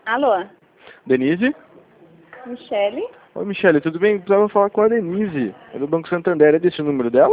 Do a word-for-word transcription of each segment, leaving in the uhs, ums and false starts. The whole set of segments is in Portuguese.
Alô? Denise? Michele? Oi, Michele, tudo bem? Precisava falar com a Denise. É do Banco Santander. É desse o número dela?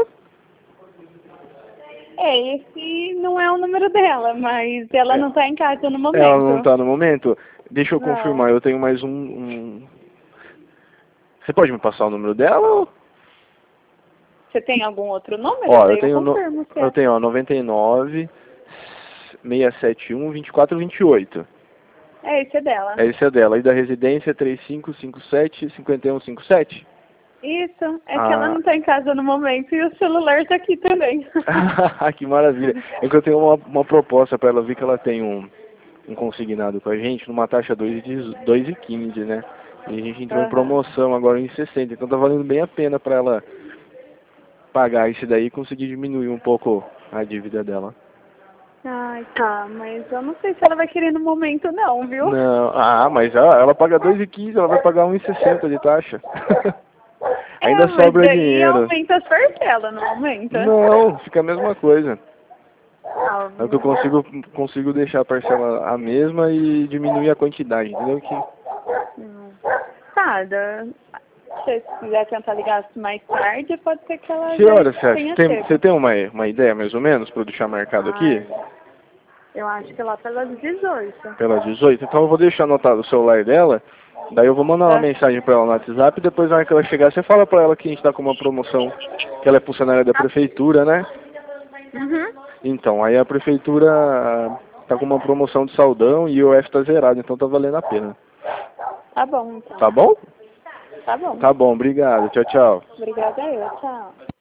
É, esse não é o número dela, mas ela É. não tá em casa no momento. Ela não tá no momento? Deixa eu Não. confirmar, eu tenho mais um, um... Você pode me passar o número dela? Ou... Você tem algum outro número? Ó, eu Daí eu tenho, no... confirmo se eu é. tenho, ó, noventa e nove, seiscentos e setenta e um, vinte e quatro vinte e oito. É, esse é dela. Esse é dela. E da residência, três cinco cinco sete, cinco um cinco sete? Isso, é que ela Ah. não tá em casa no momento e o celular tá aqui também. Que maravilha. É que eu tenho uma, uma proposta para ela. Vi que ela tem um, um consignado com a gente numa taxa dois e quinze, né? E a gente entrou em Aham. promoção agora em sessenta. Então tá valendo bem a pena para ela pagar isso daí e conseguir diminuir um pouco a dívida dela. Ai, tá, mas eu não sei se ela vai querer no momento não, viu? Não, ah, mas ela, ela paga dois e quinze, ela vai pagar um e sessenta de taxa. É, Ainda mas sobra daí dinheiro. aumenta as parcelas, não aumenta? Não, fica a mesma coisa. Ah, É que eu consigo, consigo deixar a parcela a mesma e diminuir a quantidade, entendeu? Que... hum. Tá, da... se você quiser tentar ligar mais tarde, pode ser que ela Que já horas você acha? tenha Tem, chego. você tem uma, uma ideia mais ou menos para eu deixar marcado aqui? Ai, eu acho que lá pelas dezoito. Pelas dezoito? Então eu vou deixar anotado o celular dela, daí eu vou mandar uma Tá? mensagem para ela no WhatsApp e depois na hora que ela chegar você fala para ela que a gente tá com uma promoção, que ela é funcionária da prefeitura, né? Uhum. Então, aí a prefeitura tá com uma promoção de saldão e o F tá zerado, então tá valendo a pena. Tá bom, então. Tá bom? Tá bom. Tá bom, obrigado. Tchau, tchau. Obrigada eu, tchau.